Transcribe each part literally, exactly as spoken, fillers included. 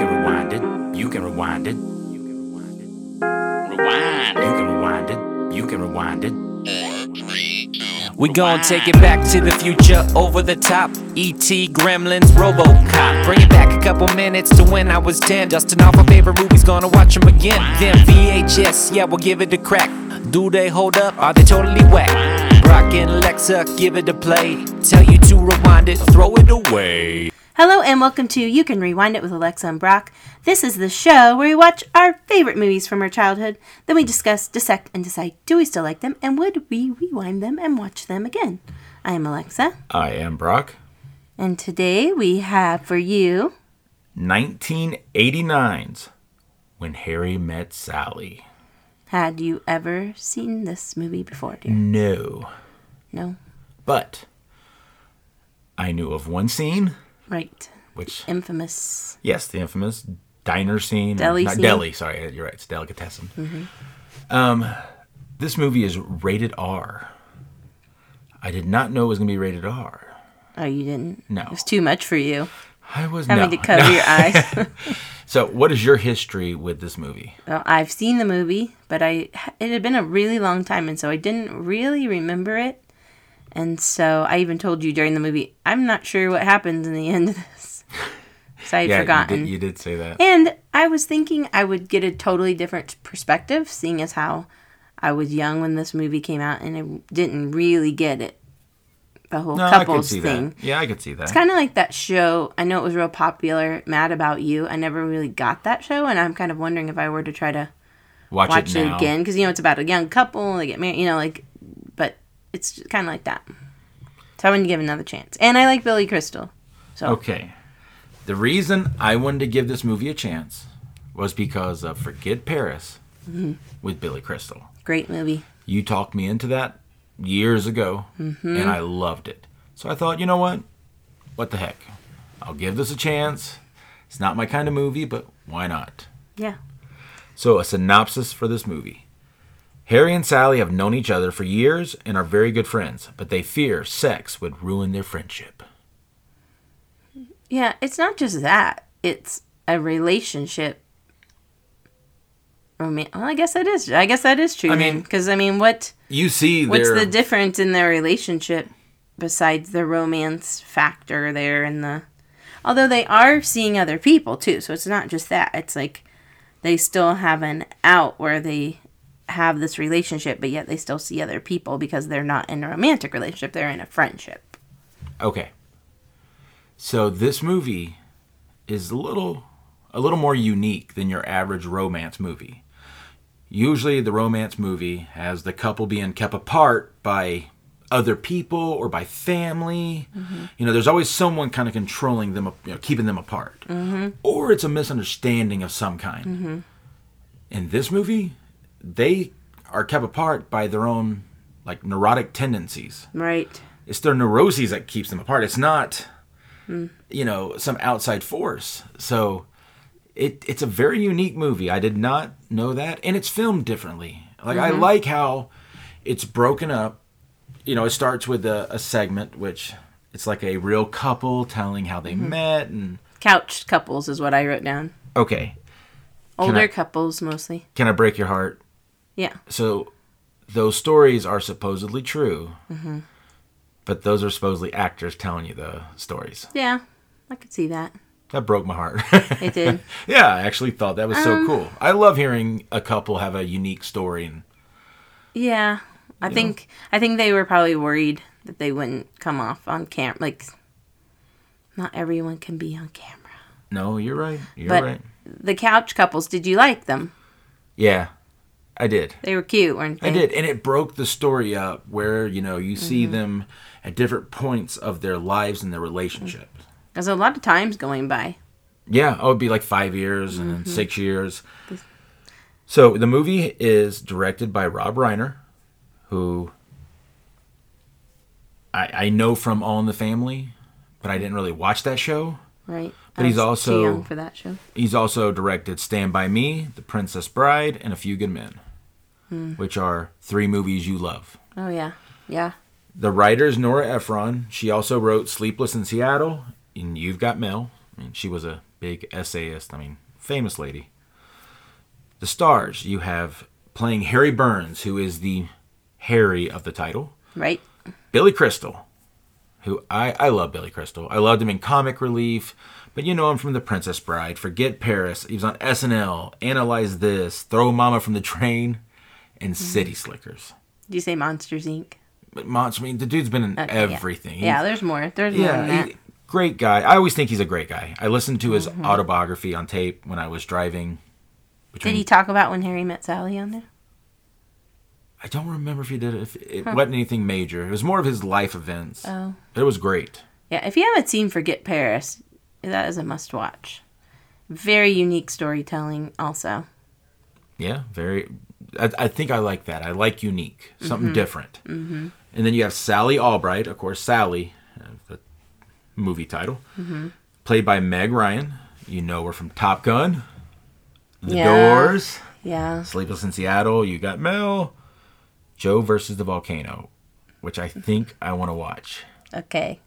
can rewind it. You can rewind it. Rewind. You can rewind it. You can rewind it. We gon' take it back to the future, over the top. E T, Gremlins, RoboCop. Bring it back a couple minutes to when I was ten. Dusting off our favorite movies, gonna watch them again. Then V H S, yeah, we'll give it a crack. Do they hold up? Are they totally whack? Brock and Alexa, give it a play. Tell you to rewind it, throw it away. Hello and welcome to You Can Rewind It with Alexa and Brock. This is the show where we watch our favorite movies from our childhood. Then we discuss, dissect, and decide, do we still like them? And would we rewind them and watch them again? I am Alexa. I am Brock. And today we have for you... nineteen eighty-nine's When Harry Met Sally. Had you ever seen this movie before, dear? No. No? But I knew of one scene. Right. Which... Infamous. Yes, the infamous diner scene. Deli Not scene. deli, sorry. You're right. It's delicatessen. Mm-hmm. Um, this movie is rated R. I did not know it was going to be rated R. Oh, you didn't? No. It was too much for you. I was Having no, to cover no. your eyes. So, what is your history with this movie? Well, I've seen the movie, but I it had been a really long time, and so I didn't really remember it. And so I even told you during the movie, I'm not sure what happens in the end of this. So I had yeah, forgotten. You did, you did say that. And I was thinking I would get a totally different perspective, seeing as how I was young when this movie came out, and I didn't really get it. The whole no, couples I could see thing. That. Yeah, I could see that. It's kind of like that show. I know it was real popular, Mad About You. I never really got that show, and I'm kind of wondering if I were to try to watch, watch it, it now. again. Because, you know, it's about a young couple, they get married, you know, like, but it's kind of like that. So I wanted to give it another chance. And I like Billy Crystal. So. Okay. The reason I wanted to give this movie a chance was because of Forget Paris mm-hmm. with Billy Crystal. Great movie. You talked me into that years ago, mm-hmm. and I loved it. So I thought, you know what? What the heck? I'll give this a chance. It's not my kind of movie, but why not? Yeah. So a synopsis for this movie. Harry and Sally have known each other for years and are very good friends, but they fear sex would ruin their friendship. Yeah, it's not just that. It's a relationship. Roman- well, I guess that is. I guess that is true. I mean, because I mean, what you see? What's their... the difference in their relationship besides the romance factor there and the? Although they are seeing other people too, so it's not just that. It's like they still have an out where they have this relationship, but yet they still see other people because they're not in a romantic relationship. They're in a friendship. Okay. So this movie is a little a little more unique than your average romance movie. Usually the romance movie has the couple being kept apart by other people or by family. Mm-hmm. You know, there's always someone kind of controlling them, you know, keeping them apart. Mm-hmm. Or it's a misunderstanding of some kind. Mm-hmm. In this movie, they are kept apart by their own, like, neurotic tendencies. Right. It's their neuroses that keeps them apart. It's not... you know, some outside force. So it it's a very unique movie. I did not know that. And it's filmed differently. Like, mm-hmm. I like how it's broken up. You know, it starts with a, a segment, which it's like a real couple telling how they mm-hmm. met. And couch couples is what I wrote down. Okay. Older I, couples, mostly. Can I break your heart? Yeah. So those stories are supposedly true. Mm-hmm. But those are supposedly actors telling you the stories. Yeah, I could see that. That broke my heart. It did. Yeah, I actually thought that was um, so cool. I love hearing a couple have a unique story. And yeah, I think know. I think they were probably worried that they wouldn't come off on camera. Like, not everyone can be on camera. No, you're right. You're but right. The couch couples, did you like them? Yeah. I did. They were cute, weren't they? I did, and it broke the story up where, you know, you see mm-hmm. them at different points of their lives and their relationship. There's a lot of times going by. Yeah, oh, it'd be like five years and mm-hmm. then six years. So the movie is directed by Rob Reiner, who I, I know from All in the Family, but I didn't really watch that show. Right. But I he's was also too young for that show. He's also directed Stand By Me, The Princess Bride, and A Few Good Men, mm. which are three movies you love. Oh, yeah. Yeah. The writer is Nora Ephron. She also wrote Sleepless in Seattle and You've Got Mail. I mean, she was a big essayist. I mean, famous lady. The stars, you have playing Harry Burns, who is the Harry of the title. Right. Billy Crystal, who I, I love Billy Crystal. I loved him in Comic Relief, but you know him from The Princess Bride, Forget Paris. He was on S N L, Analyze This, Throw Mama from the Train, and mm-hmm. City Slickers. Did you say Monsters, Incorporated? But Monster, I mean, the dude's been in okay, everything. Yeah. yeah, there's more. There's yeah, more than that. He, great guy. I always think he's a great guy. I listened to his mm-hmm. autobiography on tape when I was driving. Between... Did he talk about when Harry met Sally on there? I don't remember if he did it. If it huh. wasn't anything major. It was more of his life events. Oh. It was great. Yeah, if you haven't seen Forget Paris, that is a must-watch. Very unique storytelling also. Yeah, very... I, I think I like that. I like unique. Something mm-hmm. different. Mm-hmm. And then you have Sally Albright. Of course, Sally, uh, the movie title. Mm-hmm. Played by Meg Ryan. You know her from Top Gun. The yeah. Doors. Yeah. Sleepless in Seattle. You got Mel. Joe versus the Volcano, which I think I want to watch. Okay.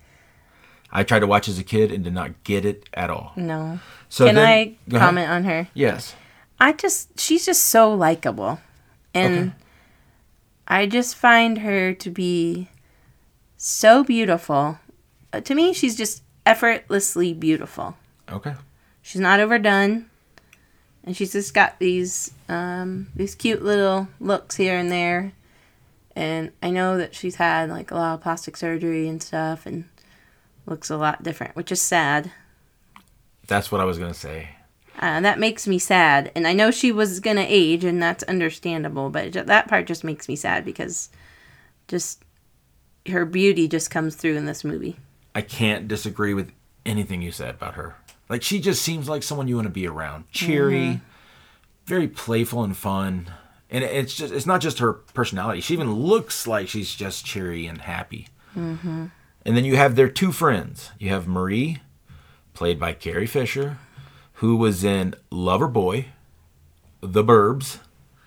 I tried to watch as a kid and did not get it at all. No. So Can then, I comment ahead. on her? Yes. I just, she's just so likable. And okay. I just find her to be so beautiful. Uh, to me, she's just effortlessly beautiful. Okay. She's not overdone. And she's just got these um, these cute little looks here and there. And I know that she's had like a lot of plastic surgery and stuff and looks a lot different, which is sad. That's what I was going to say. Uh, that makes me sad. And I know she was going to age, and that's understandable. But that part just makes me sad because just her beauty just comes through in this movie. I can't disagree with anything you said about her. Like, she just seems like someone you want to be around. Cheery, mm-hmm. very playful and fun. And it's just it's not just her personality. She even looks like she's just cheery and happy. Mm-hmm. And then you have their two friends. You have Marie, played by Carrie Fisher, who was in Loverboy, The Burbs,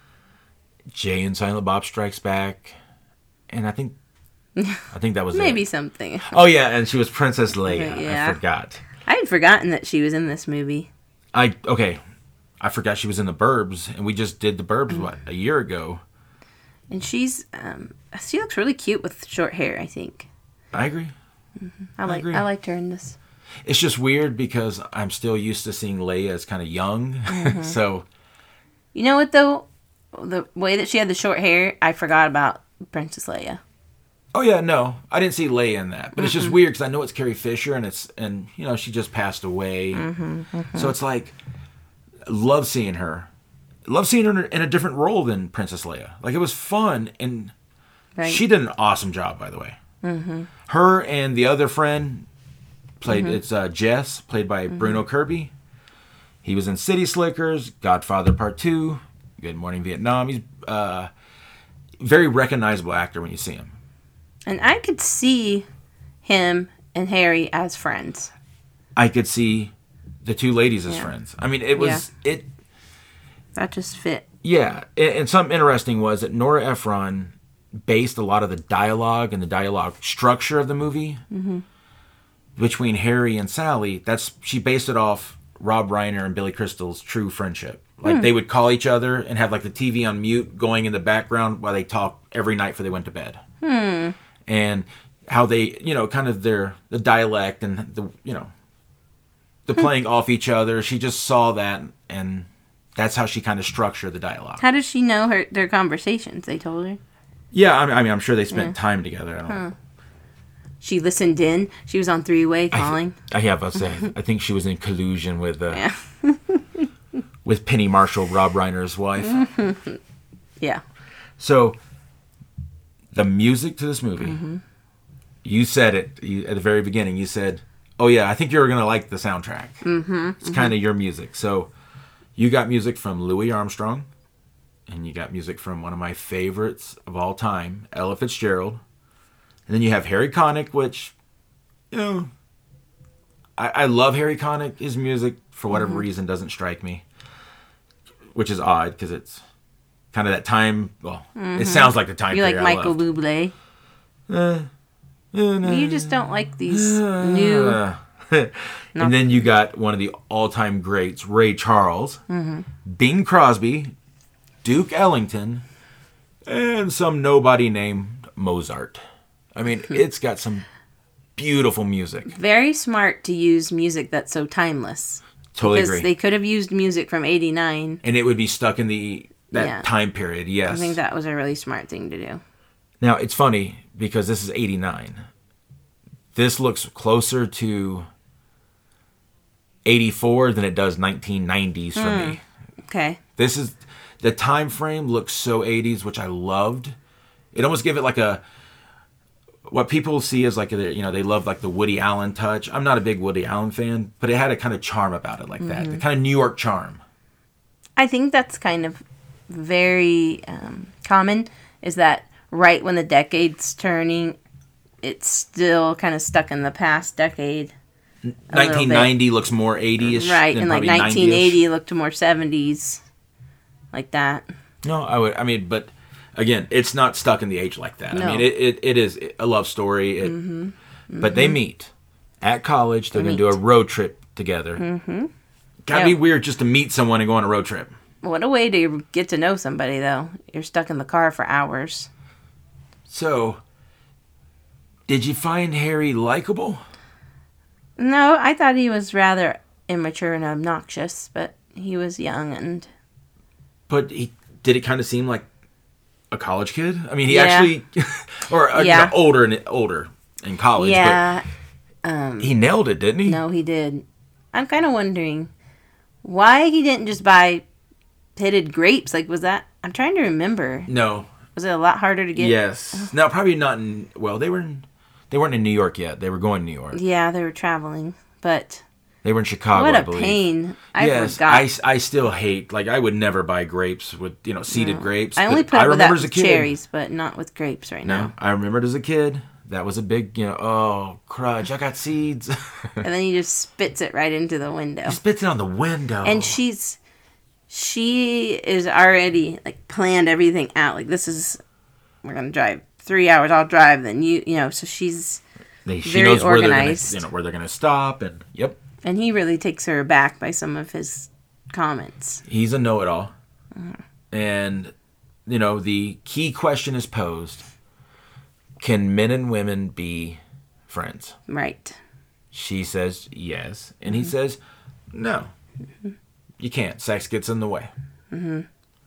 Jay and Silent Bob Strikes Back, and I think I think that was maybe it. something. Oh, yeah, and she was Princess Leia. Yeah. I forgot. I had forgotten that she was in this movie. I okay, I forgot she was in The Burbs, and we just did The Burbs what a year ago. And she's um, she looks really cute with short hair. I think. I agree. Mm-hmm. I like I, agree. I liked her in this. It's just weird because I'm still used to seeing Leia as kind of young, mm-hmm. so. You know what though, the way that she had the short hair, I forgot about Princess Leia. Oh yeah, no, I didn't see Leia in that, but mm-hmm. it's just weird because I know it's Carrie Fisher, and it's and you know she just passed away, mm-hmm, mm-hmm. so it's like, love seeing her, love seeing her in a different role than Princess Leia. Like it was fun, and right. she did an awesome job, by the way. Mm-hmm. Her and the other friend played. Mm-hmm. It's uh, Jess, played by mm-hmm. Bruno Kirby. He was in City Slickers, Godfather Part Two, Good Morning Vietnam. He's a uh, very recognizable actor when you see him. And I could see him and Harry as friends. I could see the two ladies as yeah. friends. I mean, it was... Yeah. it. That just fit. Yeah. And something interesting was that Nora Ephron based a lot of the dialogue and the dialogue structure of the movie mm-hmm. between Harry and Sally. That's She based it off Rob Reiner and Billy Crystal's true friendship. Like, hmm. they would call each other and have, like, the T V on mute going in the background while they talked every night before they went to bed. Hmm. And how they, you know, kind of their the dialect and the, you know, the playing off each other. She just saw that, and that's how she kind of structured the dialogue. How does she know her their conversations? They told her. Yeah, I mean, I mean I'm sure they spent yeah. time together. I don't huh. know. She listened in. She was on three way calling. I, th- I have. I say. I think she was in collusion with uh, yeah. with Penny Marshall, Rob Reiner's wife. Yeah. So. The music to this movie, mm-hmm. you said it you, at the very beginning. You said, oh, yeah, I think you're going to like the soundtrack. Mm-hmm. It's mm-hmm. kind of your music. So you got music from Louis Armstrong, and you got music from one of my favorites of all time, Ella Fitzgerald. And then you have Harry Connick, which, you know, I, I love Harry Connick. His music, for whatever mm-hmm. reason, doesn't strike me, which is odd because it's kind of that time. Well, mm-hmm. it sounds like the time. You like I Michael left. Bublé? Uh, uh, no. You just don't like these uh, new And then you got one of the all-time greats, Ray Charles, mm-hmm. Bing Crosby, Duke Ellington, and some nobody named Mozart. I mean, it's got some beautiful music. Very smart to use music that's so timeless. Totally because agree. They could have used music from eighty-nine. And it would be stuck in the that yeah. time period, yes. I think that was a really smart thing to do. Now, it's funny, because this is eighty-nine. This looks closer to eighty-four than it does nineteen nineties for mm. me. Okay. This is... The time frame looks so eighties, which I loved. It almost gave it like a... What people see as like, a, you know, they love like the Woody Allen touch. I'm not a big Woody Allen fan, but it had a kind of charm about it like that. Mm-hmm. The kind of New York charm. I think that's kind of very um, common, is that right when the decade's turning, it's still kind of stuck in the past decade. nineteen ninety looks more eighty-ish. Right, and like nineteen eighty looked more seventies. Like that. No, I would. I mean, but again, it's not stuck in the age like that. No. I mean, it, it, it is a love story. It, mm-hmm. Mm-hmm. But they meet at college. They're going to do a road trip together. Mm-hmm. Gotta yeah. be weird just to meet someone and go on a road trip. What a way to get to know somebody, though. You're stuck in the car for hours. So, did you find Harry likable? No, I thought he was rather immature and obnoxious, but he was young and... But he did it kind of seem like a college kid? I mean, he yeah. actually... or uh, yeah. you know, older, and older in college, yeah. but um, he nailed it, didn't he? No, he did. I'm kind of wondering why he didn't just buy pitted grapes. Like, was that... I'm trying to remember. No. Was it a lot harder to get? Yes. Oh. No, probably not in... Well, they were in, they weren't in New York yet. They were going to New York. Yeah, they were traveling, but... They were in Chicago, what a I believe. pain. I yes, forgot. I, I still hate... Like, I would never buy grapes with, you know, seeded no. grapes. I only put I up with remember that as a with kid, cherries, but not with grapes right no, now. I remembered as a kid... That was a big, you know, oh, crudge, I got seeds. And then he just spits it right into the window. He spits it on the window. And she's, she is already, like, planned everything out. Like, this is, we're going to drive three hours, I'll drive, then you, you know, so she's they, she very knows organized. Where they're gonna, you know, where they're going to stop, and, yep. And he really takes her aback by some of his comments. He's a know-it-all. Mm-hmm. And, you know, the key question is posed. Can men and women be friends? Right. She says yes. And he mm-hmm. says no. Mm-hmm. You can't. Sex gets in the way. Mm-hmm.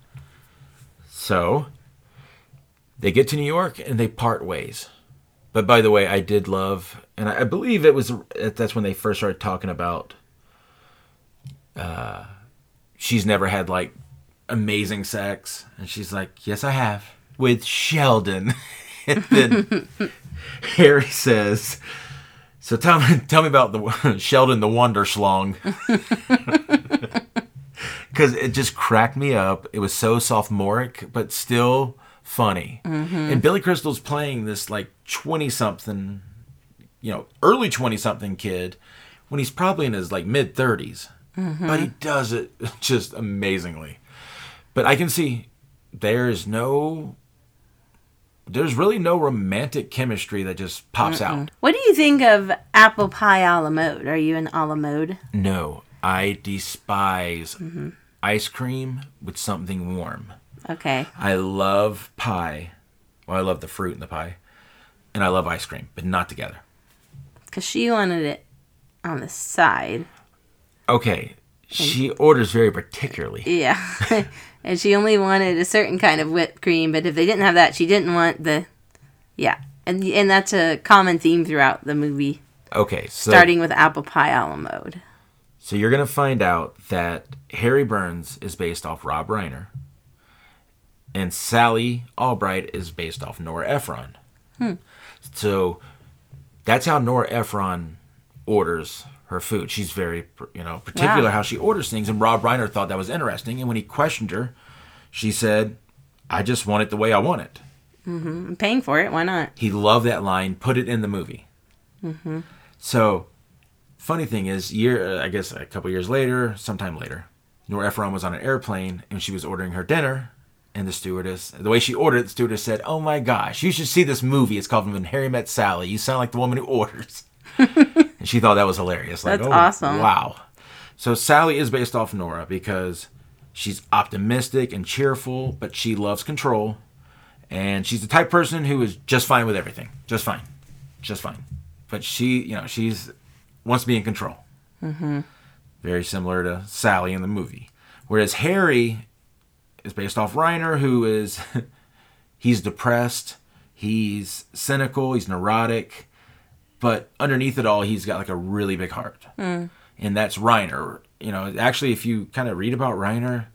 So, they get to New York and they part ways. But by the way, I did love, and I believe it was, that's when they first started talking about uh, she's never had, like, amazing sex. And she's like, yes, I have. With Sheldon. And then Harry says, so tell me tell me about the Sheldon the Wonder Schlong. Because it just cracked me up. It was so sophomoric, but still funny. Mm-hmm. And Billy Crystal's playing this like twenty-something, you know, early twenty-something kid when he's probably in his like mid-thirties. Mm-hmm. But he does it just amazingly. But I can see there's no... There's really no romantic chemistry that just pops Mm-mm. out. What do you think of apple pie a la mode? Are you in a la mode? No. I despise mm-hmm. ice cream with something warm. Okay. I love pie. Well, I love the fruit in the pie. And I love ice cream, but not together. Because she wanted it on the side. Okay. She orders very particularly. Yeah. And she only wanted a certain kind of whipped cream, but if they didn't have that, she didn't want the... Yeah. And and that's a common theme throughout the movie. Okay, so... Starting with apple pie a la mode. So you're going to find out that Harry Burns is based off Rob Reiner. And Sally Albright is based off Nora Ephron. Hmm. So that's how Nora Ephron orders her food. She's very, you know, particular wow. how she orders things. And Rob Reiner thought that was interesting. And when he questioned her, she said, I just want it the way I want it. Mm-hmm. I'm paying for it. Why not? He loved that line. Put it in the movie. Mm-hmm. So, funny thing is, year I guess a couple years later, sometime later, Nora Ephron was on an airplane and she was ordering her dinner. And the stewardess, the way she ordered it, the stewardess said, oh my gosh, you should see this movie. It's called When Harry Met Sally. You sound like the woman who orders. And she thought that was hilarious. Like, That's oh, awesome. Wow. So Sally is based off Nora because she's optimistic and cheerful, but she loves control. And she's the type of person who is just fine with everything. Just fine. Just fine. But she, you know, she's wants to be in control. Mm-hmm. Very similar to Sally in the movie. Whereas Harry is based off Reiner, who is, he's depressed, he's cynical, he's neurotic, but underneath it all, he's got like a really big heart. Mm. And that's Reiner. You know, actually, if you kind of read about Reiner,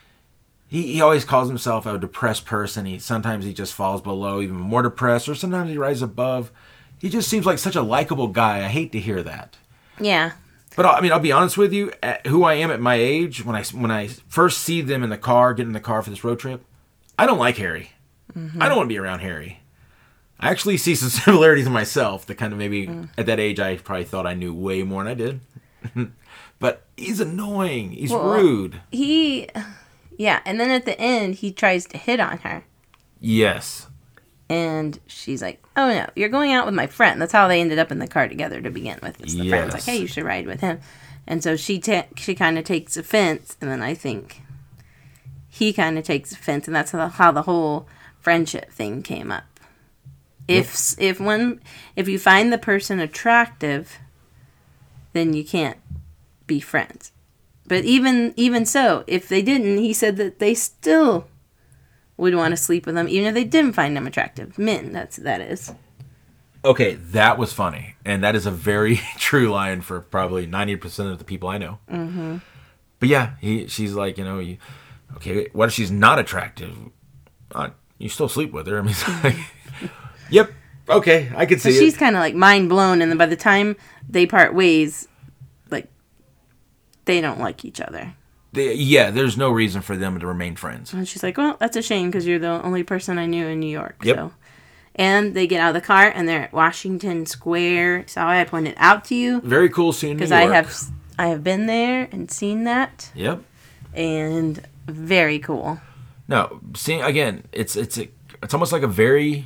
he, he always calls himself a depressed person. He sometimes he just falls below, even more depressed, or sometimes he rises above. He just seems like such a likable guy. I hate to hear that. Yeah. But I mean, I'll be honest with you. At who I am at my age, when I when I first see them in the car, get in the car for this road trip, I don't like Harry. Mm-hmm. I don't want to be around Harry. I actually see some similarities in myself that kind of maybe mm. at that age I probably thought I knew way more than I did. But he's annoying. He's well, rude. He, yeah. And then at the end, he tries to hit on her. Yes. And she's like, oh, no, you're going out with my friend. That's how they ended up in the car together to begin with. It's the yes. friend's like, hey, you should ride with him. And so she ta- she kind of takes offense. And then I think he kind of takes offense. And that's how the, how the whole friendship thing came up. If yep. if one if you find the person attractive, then you can't be friends. But even even so, if they didn't, he said that they still would want to sleep with them, even if they didn't find them attractive. Men, that's that is. Okay, that was funny, and that is a very true line for probably ninety percent of the people I know. Mm-hmm. But yeah, he she's like, you know, you, okay, what if she's not attractive? Uh, you still sleep with her. I mean, it's like, yep, okay, I can see so it. She's kind of like mind blown, and then by the time they part ways, like they don't like each other. They, yeah, there's no reason for them to remain friends. And she's like, well, that's a shame because you're the only person I knew in New York. Yep. So. And they get out of the car and they're at Washington Square. So I pointed out to you. Very cool scene in New York. Because I have, I have been there and seen that. Yep. And very cool. No, seeing again, it's it's a, it's almost like a very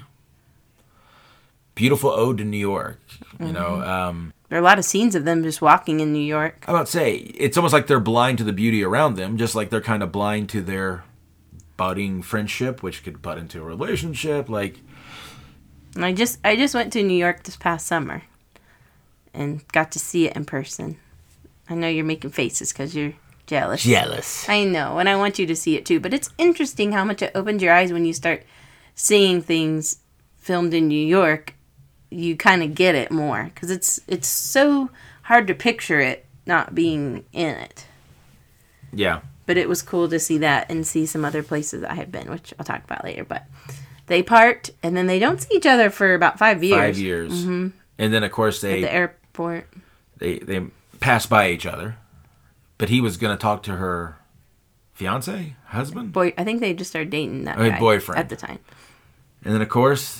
beautiful ode to New York. You mm-hmm. know. Um, There are a lot of scenes of them just walking in New York. I would say it's almost like they're blind to the beauty around them, just like they're kind of blind to their budding friendship, which could butt into a relationship. Like, and I just I just went to New York this past summer and got to see it in person. I know you're making faces because you're jealous. Jealous. I know, and I want you to see it too. But it's interesting how much it opens your eyes when you start seeing things filmed in New York. You kind of get it more because it's it's so hard to picture it not being in it. Yeah. But it was cool to see that and see some other places I have been, which I'll talk about later. But they part and then they don't see each other for about five years. Five years. Mm-hmm. And then of course they at the airport. They they pass by each other, but he was going to talk to her fiance, husband. Boy, I think they just started dating that I mean, guy boyfriend at the time. And then of course.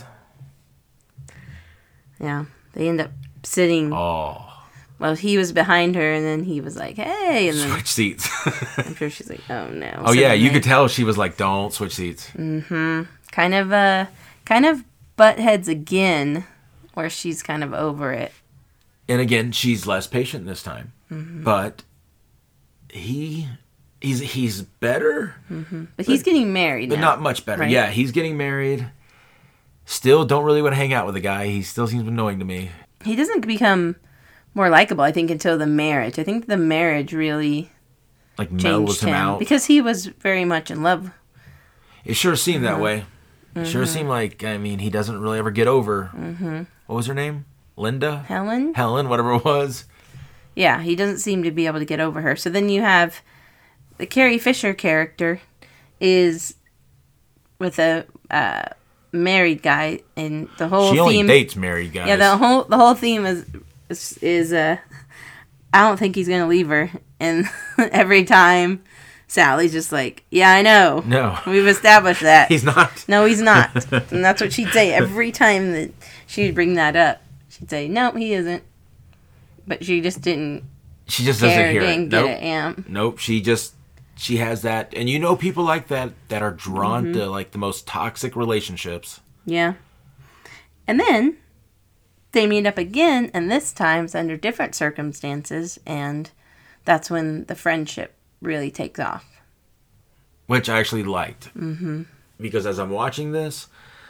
Yeah, they end up sitting. Oh. Well, he was behind her, and then he was like, "Hey," and then switch seats. I'm sure she's like, "Oh no." Oh so yeah, you they, could tell she was like, "Don't switch seats." Mm-hmm. Kind of, uh, kind of butt heads again, where she's kind of over it. And again, she's less patient this time, mm-hmm. but he, he's he's better. Mm-hmm. But, but he's getting married, but now, not much better. Right? Yeah, he's getting married. Still don't really want to hang out with the guy. He still seems annoying to me. He doesn't become more likable, I think, until the marriage. I think the marriage really like mellows him, him out. Because he was very much in love. It sure seemed mm-hmm. that way. It mm-hmm. sure seemed like, I mean, he doesn't really ever get over. Mm-hmm. What was her name? Linda? Helen? Helen, whatever it was. Yeah, he doesn't seem to be able to get over her. So then you have the Carrie Fisher character is with a... Uh, married guy, and the whole she only theme, dates married guys. Yeah, the whole the whole theme is is, is uh, I don't think he's gonna leave her, and every time Sally's just like, yeah, I know, no, we've established that he's not. No, he's not, and that's what she'd say every time that she'd bring that up. She'd say, no, he isn't, but she just didn't. She just care, doesn't hear didn't it. Get nope. it. Yeah. Nope. She just. She has that, and you know people like that that are drawn mm-hmm. to like the most toxic relationships. Yeah. And then they meet up again, and this time it's under different circumstances, and that's when the friendship really takes off. Which I actually liked. Mm-hmm. Because as I'm watching this,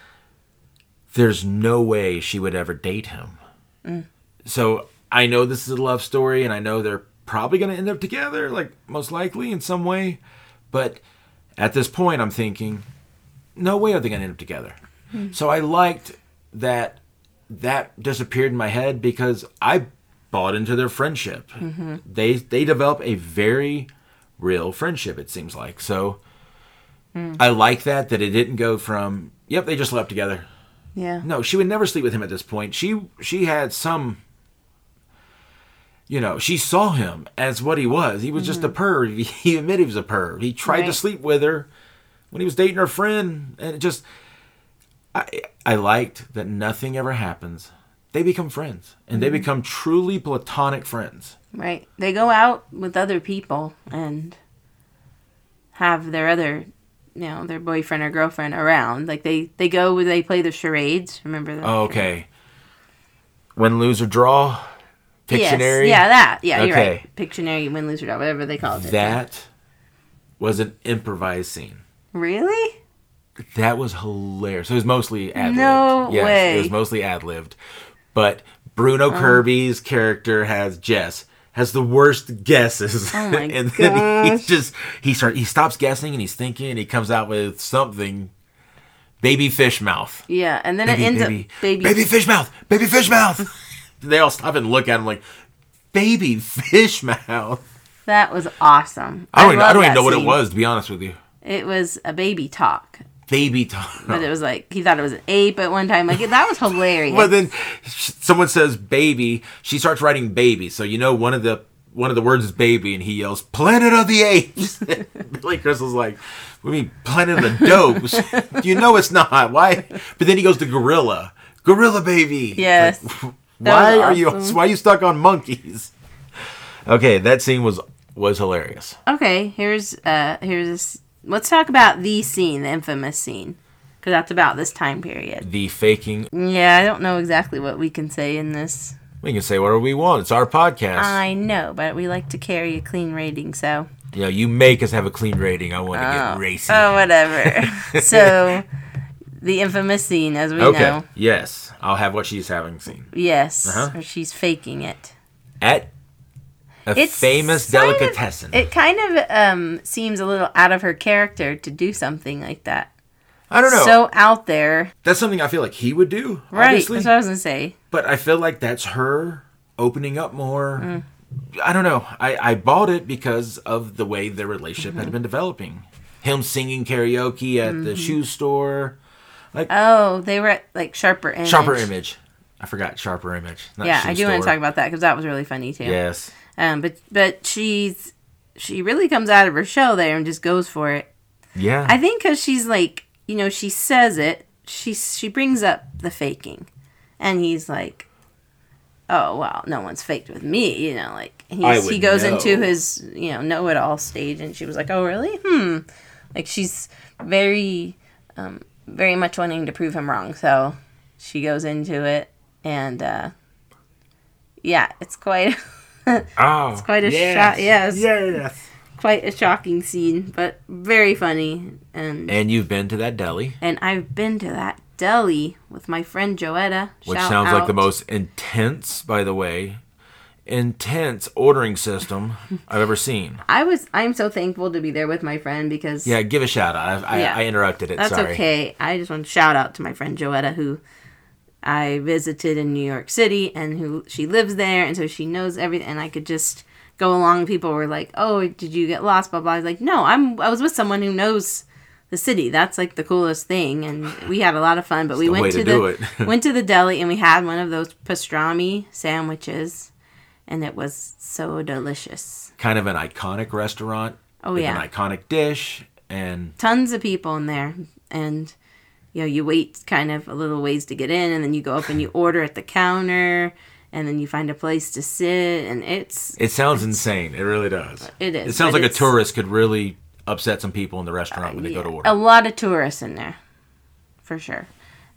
there's no way she would ever date him. Mm. So I know this is a love story, and I know they're probably going to end up together, like most likely in some way. But at this point, I'm thinking, no way are they going to end up together. Mm. So I liked that that disappeared in my head because I bought into their friendship. Mm-hmm. They they develop a very real friendship, it seems like. So mm. I like that, that it didn't go from, yep, they just slept together. Yeah. No, she would never sleep with him at this point. She she had some, you know, she saw him as what he was. He was mm-hmm. just a perv. He admitted he was a perv. He tried right. to sleep with her when he was dating her friend. And it just, I, I liked that nothing ever happens. They become friends. And mm-hmm. they become truly platonic friends. Right. They go out with other people and have their other, you know, their boyfriend or girlfriend around. Like, they, they go, they play the charades. Remember that? Oh, okay. Win, lose, or draw? Pictionary? Yes. Yeah, that. Yeah, okay. You're right. Pictionary, win, lose, or draw, whatever they call it. That was an improvised scene. Really? That was hilarious. It was mostly ad-libbed. No yes, way. It was mostly ad-libbed. But Bruno um, Kirby's character has Jess. Has the worst guesses. Oh my and gosh. then he's just he start he stops guessing and he's thinking and he comes out with something. Baby fish mouth. Yeah, and then baby, it ends baby, up baby baby fish mouth. Baby fish mouth. They all stop and look at him like, baby fish mouth. That was awesome. I don't. I, I don't even know scene. what it was, to be honest with you. It was a baby talk. Baby talk. But it was like, he thought it was an ape at one time. Like, that was hilarious. But then someone says baby. She starts writing baby. So you know one of the one of the words is baby, and he yells, Planet of the Apes. Billy Crystal's like, what do you mean, Planet of the Dopes? You know it's not. Why? But then he goes to gorilla. Gorilla baby. Yes. Like, why are awesome. you why are you stuck on monkeys? Okay, that scene was was hilarious. Okay, here's uh here's this. Let's talk about the scene, the infamous scene, because that's about this time period. The faking. Yeah, I don't know exactly what we can say in this. We can say whatever we want. It's our podcast. I know, but we like to carry a clean rating, so. Yeah, you make us have a clean rating. I want to oh. get racy. Oh, whatever. So, the infamous scene, as we okay. know. Okay. Yes, I'll have what she's having seen. Yes, uh-huh. or she's faking it. At a it's famous delicatessen. Of, it kind of um, seems a little out of her character to do something like that. I don't know. So out there. That's something I feel like he would do. Right, obviously. that's what I was going to say. But I feel like that's her opening up more. Mm. I don't know. I, I bought it because of the way their relationship mm-hmm. had been developing. Him singing karaoke at mm-hmm. the shoe store. Like Oh, they were at like Sharper Image. Sharper Image. I forgot Sharper Image. Not yeah, shoe I do store. want to talk about that because that was really funny too. Yes. Um, but but she's she really comes out of her shell there and just goes for it. Yeah. I think because she's like, you know, she says it. She she brings up the faking, and he's like, "Oh well, no one's faked with me." You know, like he's, he goes know. into his you know know-it-all stage, and she was like, "Oh really? Hmm." Like she's very um, very much wanting to prove him wrong, so she goes into it, and uh, yeah, it's quite. Oh, it's quite a yes, shock. Yes, yes, quite a shocking scene, but very funny. And and you've been to that deli, and I've been to that deli with my friend Joetta. Which Shout sounds out. like the most intense, by the way, intense ordering system I've ever seen. I was. I'm so thankful to be there with my friend because. Yeah, give a shout out. I, I, yeah, I interrupted it. That's Sorry. okay. I just want to shout out to my friend Joetta who. I visited in New York City, and who she lives there, and so she knows everything. And I could just go along. People were like, "Oh, did you get lost?" Blah blah. I was like, "No, I'm. I was with someone who knows the city. That's like the coolest thing." And we had a lot of fun. But It's we the went way to, to do the it. went to the deli, and we had one of those pastrami sandwiches, and it was so delicious. Kind of an iconic restaurant. Oh with yeah, an iconic dish and tons of people in there, and. You know, you wait kind of a little ways to get in, and then you go up and you order at the counter, and then you find a place to sit, and it's... It sounds it's, insane. It really does. It is. It sounds like a tourist could really upset some people in the restaurant uh, when they yeah, go to order. A lot of tourists in there, for sure.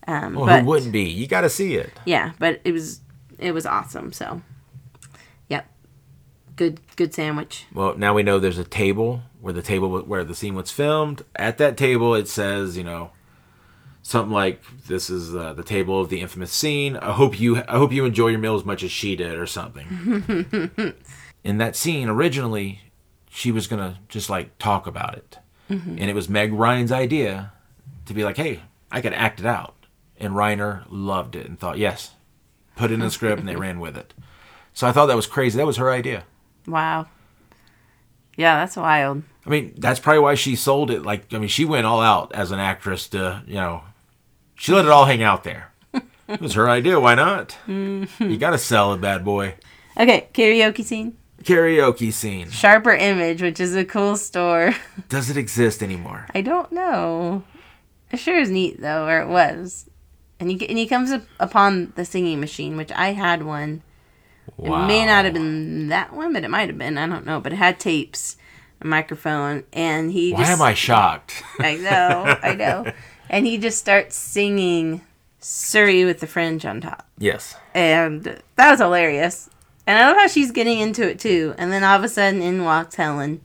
Um, well, but, who wouldn't be? You got to see it. Yeah, but it was it was awesome. So, yep, good good sandwich. Well, now we know there's a table where the table where the scene was filmed. At that table, it says, you know, something like, "This is uh, the table of the infamous scene. I hope you I hope you enjoy your meal as much as she did," or something. In that scene, originally, she was gonna just like talk about it, mm-hmm. and it was Meg Ryan's idea to be like, "Hey, I could act it out." And Reiner loved it and thought, yes, put it in the script, and they ran with it. So I thought that was crazy. That was her idea. Wow. Yeah, that's wild. I mean, that's probably why she sold it. Like, I mean, she went all out as an actress to, you know, she let it all hang out there. It was her idea. Why not? Mm-hmm. You got to sell a bad boy. Okay, karaoke scene. Karaoke scene. Sharper Image, which is a cool store. Does it exist anymore? I don't know. It sure is neat, though, or it was. And he, and he comes up upon the singing machine, which I had one. Wow. It may not have been that one, but it might have been. I don't know. But it had tapes, a microphone, and he Why just... am I shocked? I know, I know. And he just starts singing Surrey with the Fringe on top. Yes. And that was hilarious. And I love how she's getting into it, too. And then all of a sudden, in walks Helen.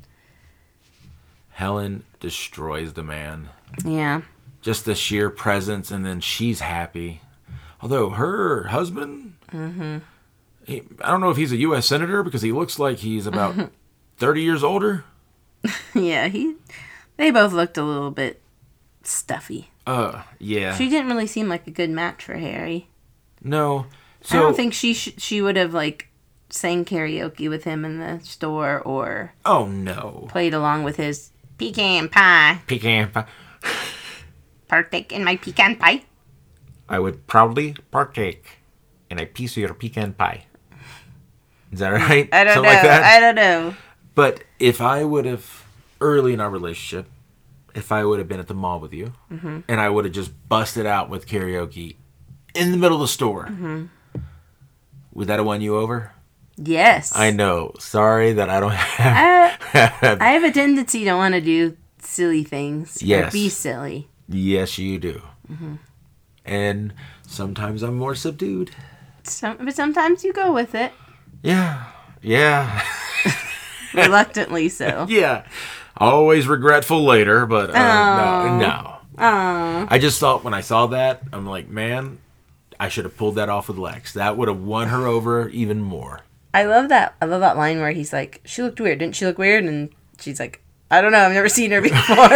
Helen destroys the man. Yeah. Just the sheer presence, and then she's happy. Although her husband, mm-hmm. he, I don't know if he's a U S senator because he looks like he's about thirty years older. Yeah, he. They both looked a little bit stuffy. Uh, yeah. She didn't really seem like a good match for Harry. No. So, I don't think she sh- she would have like sang karaoke with him in the store or. Oh no. Played along with his pecan pie. Pecan pie. Partake in my pecan pie? I would proudly partake in a piece of your pecan pie. Is that right? I don't Something know. Like that? I don't know. But if I would have, early in our relationship, if I would have been at the mall with you, mm-hmm. and I would have just busted out with karaoke in the middle of the store, mm-hmm. would that have won you over? Yes. I know. Sorry that I don't have... I, I have a tendency to want to do silly things. Yes. Or be silly. Yes, you do. Mm-hmm. And sometimes I'm more subdued. Some, but sometimes you go with it. Yeah. Yeah. Reluctantly so. Yeah. Always regretful later, but uh, no. No. Aww. I just thought when I saw that, I'm like, man, I should have pulled that off with Lex. That would have won her over even more. I love that. I love that line where he's like, she looked weird. Didn't she look weird? And she's like, I don't know. I've never seen her before.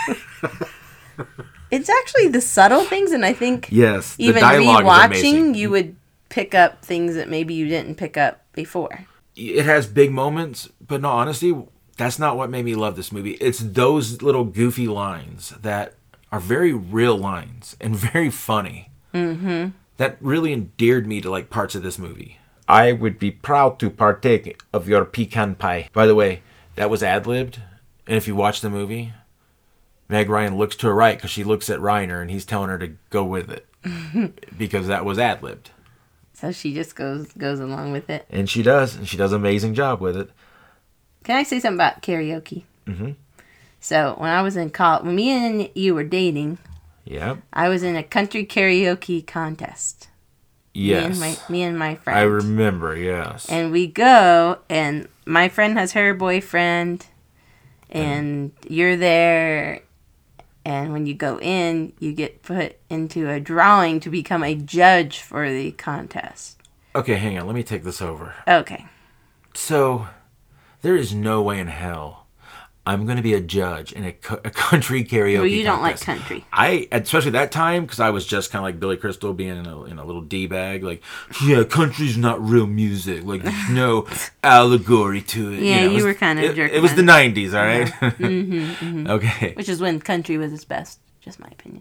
It's actually the subtle things, and I think yes, the even dialogue rewatching, is amazing. You would pick up things that maybe you didn't pick up before. It has big moments, but no, honestly, that's not what made me love this movie. It's those little goofy lines that are very real lines and very funny. Mm-hmm. That really endeared me to like parts of this movie. I would be proud to partake of your pecan pie. By the way, that was ad-libbed, and if you watch the movie, Meg Ryan looks to her right because she looks at Reiner and he's telling her to go with it because that was ad-libbed. So she just goes goes along with it. And she does. And she does an amazing job with it. Can I say something about karaoke? Mm-hmm. So when I was in college, when me and you were dating, yep. I was in a country karaoke contest. Yes. Me and my, me and my friend. I remember, yes. And we go, and my friend has her boyfriend, and mm. you're there. And when you go in, you get put into a drawing to become a judge for the contest. Okay, hang on. Let me take this over. Okay. So, there is no way in hell I'm going to be a judge in a, co- a country karaoke Well, you don't contest. like country. I, especially that time, because I was just kind of like Billy Crystal being in a, in a little D-bag. Like, yeah, country's not real music. Like, there's no allegory to it. Yeah, you, know, you was, were kind of it, jerking. It was the nineties, all right? Yeah. Mm-hmm, mm-hmm. Okay. Which is when country was its best. Just my opinion.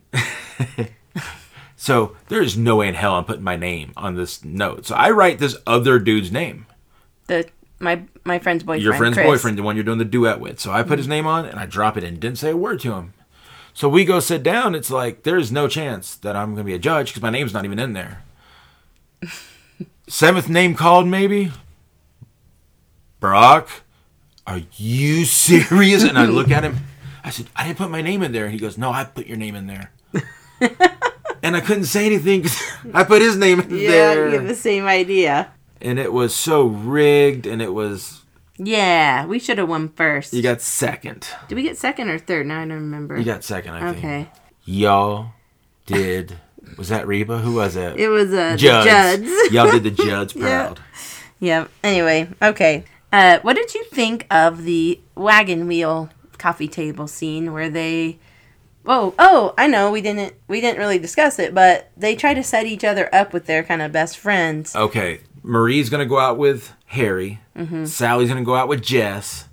So, there is no way in hell I'm putting my name on this note. So, I write this other dude's name. The my my friend's boyfriend. Your friend's Chris. boyfriend, the one you're doing the duet with. So I put his name on and I drop it and didn't say a word to him. So we go sit down. It's like, there's no chance that I'm going to be a judge because my name's not even in there. Seventh name called, maybe? Brock, are you serious? And I look at him. I said, I didn't put my name in there. And he goes, no, I put your name in there. And I couldn't say anything because I put his name in Yeah, there. you have the same idea. And it was so rigged, and it was... Yeah, we should have won first. You got second. Did we get second or third? Now I don't remember. You got second, I think. Okay. Y'all did... Was that Reba? Who was it? It was uh, Judds. the Judds. Y'all did the Judds proud. Yeah. Anyway, okay. Uh, what did you think of the wagon wheel coffee table scene where they... Oh, oh, I know. We didn't we didn't really discuss it, but they try to set each other up with their kind of best friends. Okay. Marie's going to go out with Harry. Mm-hmm. Sally's going to go out with Jess.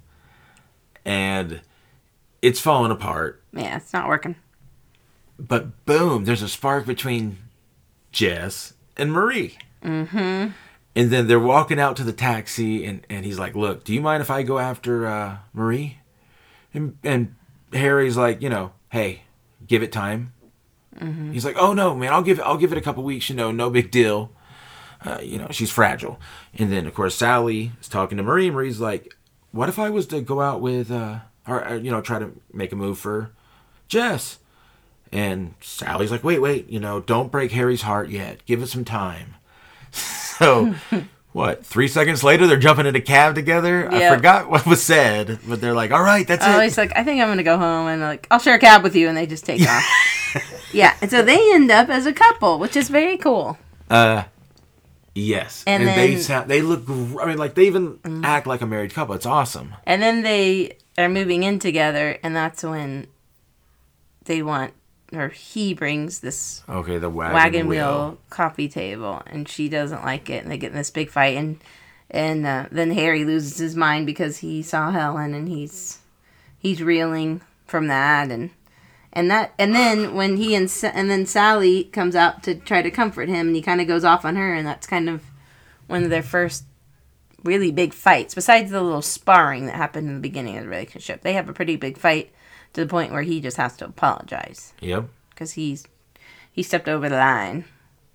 And it's falling apart. Yeah, it's not working. But boom, there's a spark between Jess and Marie. Mm-hmm. And then they're walking out to the taxi, and, and he's like, look, do you mind if I go after uh, Marie? And, and Harry's like, you know, hey, give it time. Mm-hmm. He's like, oh, no, man, I'll give it, I'll give it a couple weeks, you know, no big deal. Uh, you know, she's fragile. And then, of course, Sally is talking to Marie. Marie's like, what if I was to go out with, uh, or, or, you know, try to make a move for Jess? And Sally's like, wait, wait, you know, don't break Harry's heart yet. Give it some time. So, what, three seconds later, they're jumping in a cab together? Yep. I forgot what was said, but they're like, all right, that's oh, it. He's like, I think I'm going to go home, and like, I'll share a cab with you, and they just take off. Yeah, and so they end up as a couple, which is very cool. Uh, yes. And, and then, they sound, they look, gr- I mean, like, they even mm-hmm. act like a married couple. It's awesome. And then they are moving in together, and that's when they want, or he brings this okay, the wagon, wagon wheel. wheel coffee table, and she doesn't like it, and they get in this big fight, and and uh, then Harry loses his mind because he saw Helen, and he's he's reeling from that, and and that, and then when he and and then Sally comes out to try to comfort him, and he kind of goes off on her, and that's kind of one of their first really big fights. Besides the little sparring that happened in the beginning of the relationship, they have a pretty big fight. To the point where he just has to apologize. Yep. Because he's he stepped over the line.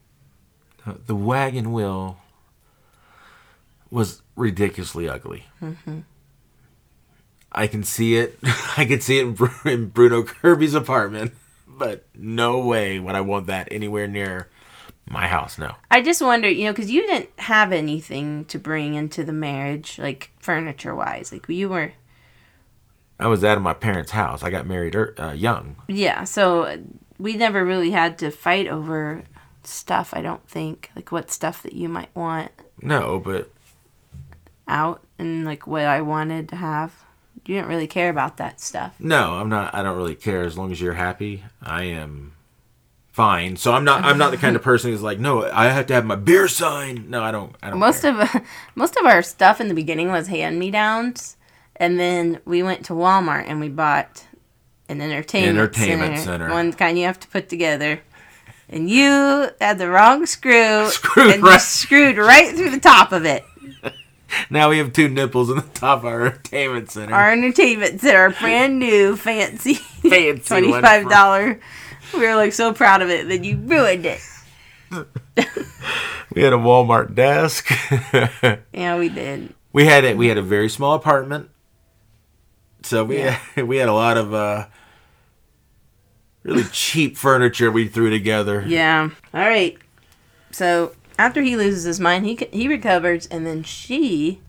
The wagon wheel was ridiculously ugly. Mm-hmm. I can see it. I can see it in Bruno Kirby's apartment. But no way would I want that anywhere near my house, no. I just wonder, you know, because you didn't have anything to bring into the marriage, like furniture-wise. Like, you were... I was out of my parents' house. I got married uh, young. Yeah, so we never really had to fight over stuff, I don't think. Like, what stuff that you might want. No, but... out, and, like, what I wanted to have. You didn't really care about that stuff. No, I'm not. I don't really care. As long as you're happy, I am fine. So I'm not I'm not the kind of person who's like, no, I have to have my beer sign. No, I don't. I don't most care. of most of our stuff in the beginning was hand-me-downs. And then we went to Walmart and we bought an entertainment, entertainment center. center. One kind you have to put together. And you had the wrong screw. Screwed and right. you screwed right through the top of it. Now we have two nipples on the top of our entertainment center. Our entertainment center, brand new, fancy, fancy twenty-five dollars. We were like so proud of it. Then you ruined it. We had a Walmart desk. Yeah, we did. We had it. We had a very small apartment. So we Yeah. had, we had a lot of uh, really cheap furniture we threw together. Yeah. All right. So after he loses his mind, he he recovers, and then she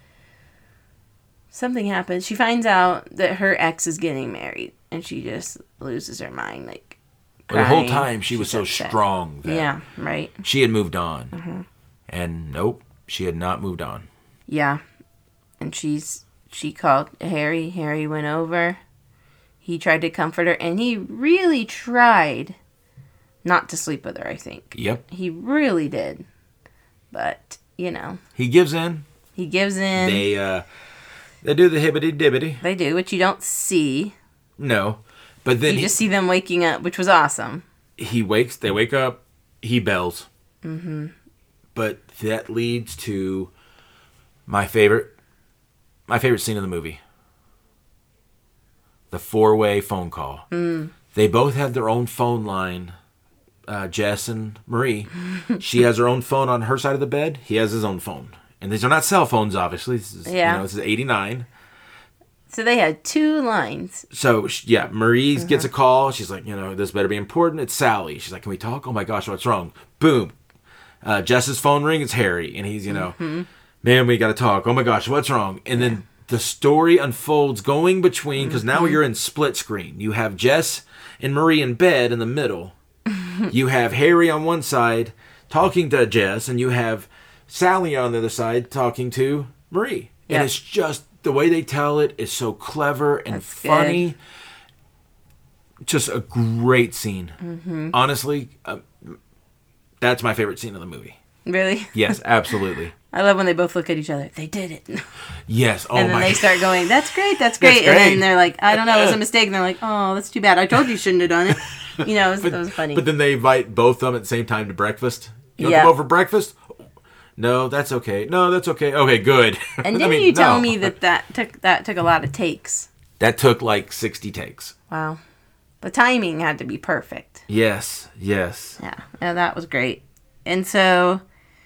something happens. She finds out that her ex is getting married, and she just loses her mind. Like But the whole crying. time she She's was so upset. strong. That Yeah. Right. She had moved on, Mm-hmm. and nope, she had not moved on. Yeah. And she's she called Harry. Harry went over. He tried to comfort her, and he really tried not to sleep with her, I think. Yep. He really did. But, you know, He gives in. he gives in. They uh, they do the hibbity dibbity. They do, which you don't see. No, but then You he, just see them waking up, which was awesome. he wakes. They wake up. He bells. Mm-hmm. But that leads to my favorite, my favorite scene in the movie. The four-way phone call. Mm. They both have their own phone line. Uh, Jess and Marie. She has her own phone on her side of the bed. He has his own phone. And these are not cell phones, obviously. This is, Yeah. You know, this is eighty-nine. So they had two lines. So, yeah, Marie uh-huh. gets a call. She's like, you know, this better be important. It's Sally. She's like, can we talk? Oh, my gosh, what's wrong? Boom. Uh, Jess's phone rings. It's Harry. And he's, you know, mm-hmm. man, we got to talk. Oh, my gosh, what's wrong? And yeah. then the story unfolds going between, because mm-hmm. now you're in split screen. You have Jess and Marie in bed in the middle. You have Harry on one side talking to Jess, and you have Sally on the other side talking to Marie. Yeah. And it's just, the way they tell it is so clever and That's funny. Good. Just a great scene. Mm-hmm. Honestly, uh, that's my favorite scene of the movie. Really? Yes, absolutely. I love when they both look at each other. They did it. Yes. Oh, and then my. they start going, that's great, that's great. That's great. And then they're like, I don't know, it was a mistake. And they're like, oh, that's too bad. I told you you shouldn't have done it. You know, it was, but, it was funny. But then they invite both of them at the same time to breakfast. You want to come over for breakfast? No, that's okay. No, that's okay. Okay, good. And didn't I mean, you tell no. me that that took, that took a lot of takes? That took like sixty takes. Wow. The timing had to be perfect. Yes, yes. Yeah, yeah, that was great. And so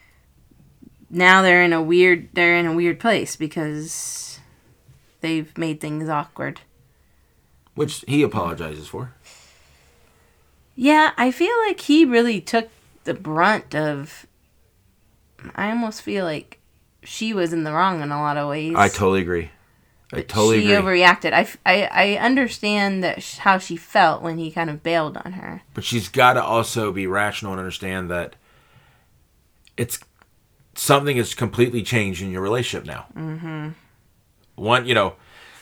now they're in a weird they're in a weird place because they've made things awkward. Which he apologizes for. Yeah, I feel like he really took the brunt of... I almost feel like she was in the wrong in a lot of ways. I totally agree. I totally she agree. She overreacted. I, I, I understand that sh- how she felt when he kind of bailed on her. But she's got to also be rational and understand that it's something has completely changed in your relationship now. Mm-hmm. One, you know,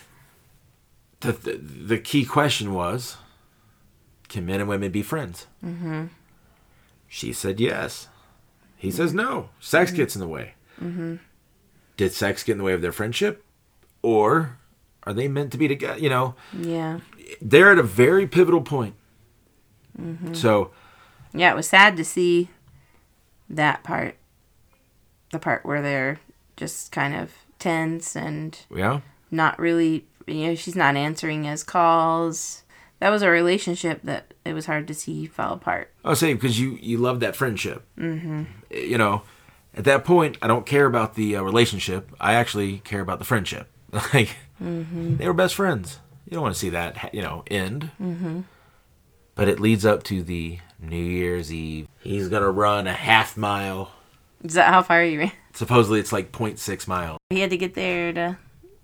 the, the the key question was, can men and women be friends? Mm-hmm. She said yes. He says no. Sex mm-hmm. gets in the way. Mm-hmm. Did sex get in the way of their friendship? Or are they meant to be together? You know? Yeah. They're at a very pivotal point. Mm-hmm. So. Yeah, it was sad to see that part. The part where they're just kind of tense and yeah. not really, you know, she's not answering his calls. That was a relationship that it was hard to see fall apart. I'll say because you, you love that friendship. Mm-hmm. You know, at that point, I don't care about the uh, relationship. I actually care about the friendship. Like, mm-hmm. they were best friends. You don't want to see that, you know, end. Mm-hmm. But it leads up to the New Year's Eve. He's going to run a half mile. Is that how far you ran? Supposedly it's like zero point six miles. He had to get there to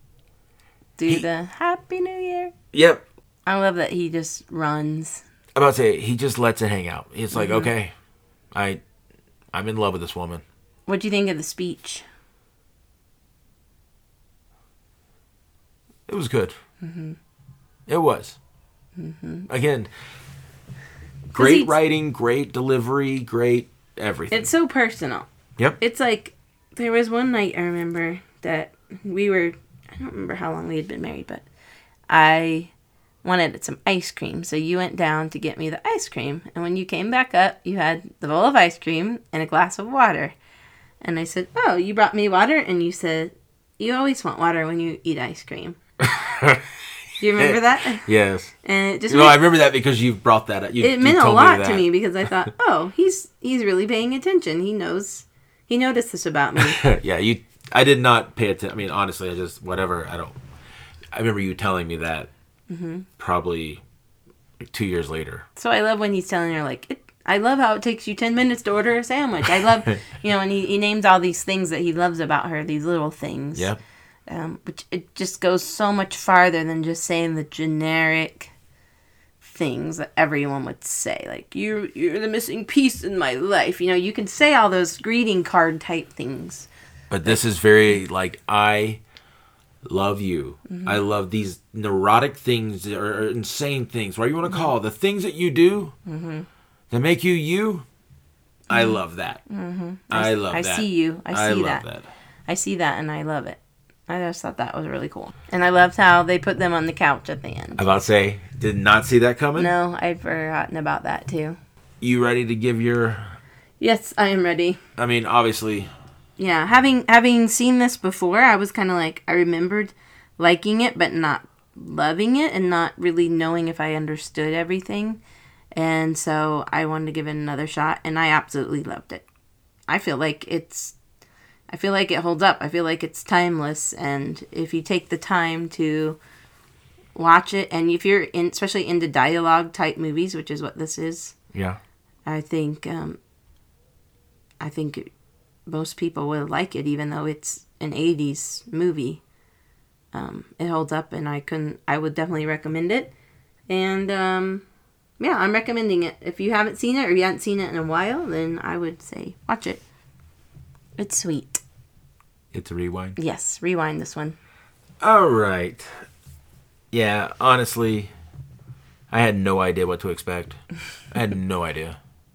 do he, the Happy New Year. Yep. I love that he just runs. I'm about to say, he just lets it hang out. It's like, mm-hmm. okay, I, I'm in love with this woman. What'd you think of the speech? It was good. Mm-hmm. It was. Mm-hmm. Again, great writing, great delivery, great everything. It's so personal. Yep. It's like, there was one night I remember that we were, I don't remember how long we had been married, but I wanted some ice cream. So you went down to get me the ice cream. And when you came back up, you had the bowl of ice cream and a glass of water. And I said, oh, you brought me water? And you said, you always want water when you eat ice cream. Do you remember that? Yes. And it just no, made, I remember that because you brought that up. You, it meant a lot me to me because I thought, oh, he's he's really paying attention. He knows, he noticed this about me. Yeah, you. I did not pay attention. I mean, honestly, I just whatever. I don't. I remember you telling me that. Mm-hmm. Probably like two years later. So I love when he's telling her like, it, I love how it takes you ten minutes to order a sandwich. I love, you know, and he, he names all these things that he loves about her, these little things. Yeah. Um, which it just goes so much farther than just saying the generic things that everyone would say. Like, you're, you're the missing piece in my life. You know, you can say all those greeting card type things. But this is very, like, I love you. Mm-hmm. I love these neurotic things or insane things, whatever you want to call it. The things that you do mm-hmm. that make you you, mm-hmm. I love that. Mm-hmm. I, I love I that. I see you. I see I love that. that. I see that and I love it. I just thought that was really cool. And I loved how they put them on the couch at the end. I was about to say, did not see that coming? No, I'd forgotten about that too. You ready to give your... Yes, I am ready. I mean, obviously... Yeah, having having seen this before, I was kind of like, I remembered liking it, but not loving it, and not really knowing if I understood everything. And so I wanted to give it another shot, and I absolutely loved it. I feel like it's... I feel like it holds up. I feel like it's timeless, and if you take the time to watch it, and if you're in, especially into dialogue type movies, which is what this is, Yeah. I think um, I think it, most people will like it, even though it's an eighties movie. Um, it holds up, and I couldn't. I would definitely recommend it. And um, yeah, I'm recommending it. If you haven't seen it or you haven't seen it in a while, then I would say watch it. It's sweet. It's a rewind. Yes, rewind this one. All right. Yeah, honestly, I had no idea what to expect. I had no idea.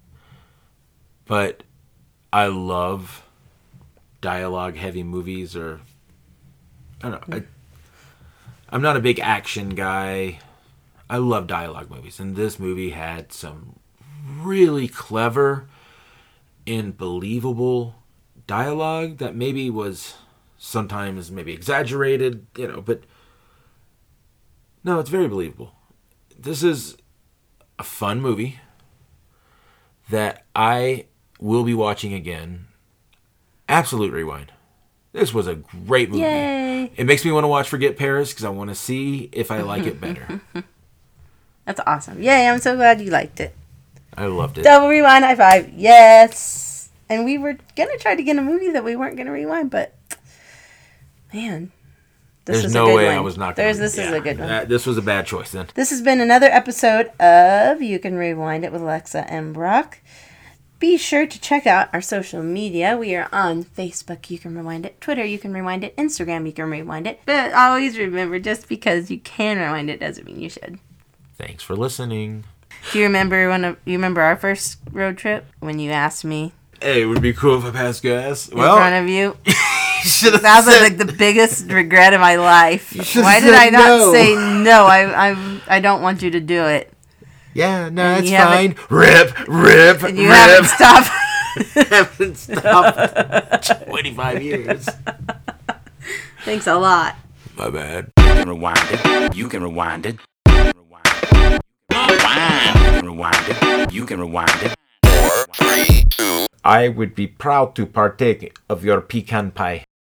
But I love dialogue-heavy movies, or I don't know. I, I'm not a big action guy. I love dialogue movies, and this movie had some really clever and believable dialogue that maybe was sometimes maybe exaggerated, you know, but no, it's very believable. This is a fun movie that I will be watching again. Absolute rewind. This was a great movie. Yay! It makes me want to watch Forget Paris because I want to see if I like it better. That's awesome. Yay, I'm so glad you liked it. I loved it. Double rewind, high five. Yes! And we were going to try to get a movie that we weren't going to rewind, but man, this There's is no a good way one. I was not There's, going This is a good one. Uh, this was a bad choice then. This has been another episode of You Can Rewind It with Alexa and Brock. Be sure to check out our social media. We are on Facebook, You Can Rewind It. Twitter, You Can Rewind It. Instagram, You Can Rewind It. But always remember, just because you can rewind it doesn't mean you should. Thanks for listening. Do you remember one of you remember our first road trip when you asked me Hey, it would be cool if I passed gas. in Well, front of you? should have That was said, like the biggest regret of my life. should've Why did said I not no. say no? I I I don't want you to do it. yeah, no, And it's you fine. haven't- Rip, rip, And you rip. haven't stopped. haven't stopped twenty-five years. Thanks a lot. My bad. You can rewind it. You can rewind it. Rewind. Rewind. Rewind it. You can rewind it. I would be proud to partake of your pecan pie.